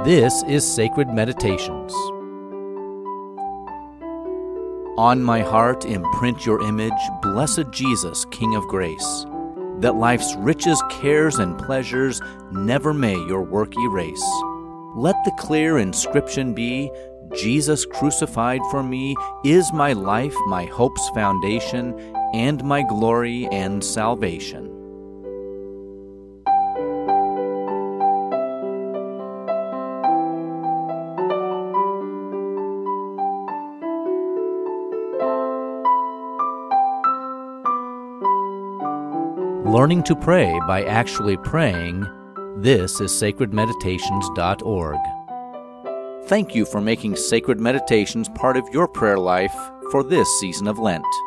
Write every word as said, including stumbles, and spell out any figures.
This is Sacred Meditations. On my heart imprint your image, blessed Jesus, King of grace, that life's riches, cares, and pleasures never may your work erase. Let the clear inscription be, Jesus crucified for me is my life, my hope's foundation, and my glory and salvation. Learning to pray by actually praying. This is sacred meditations dot org. Thank you for making Sacred Meditations part of your prayer life for this season of Lent.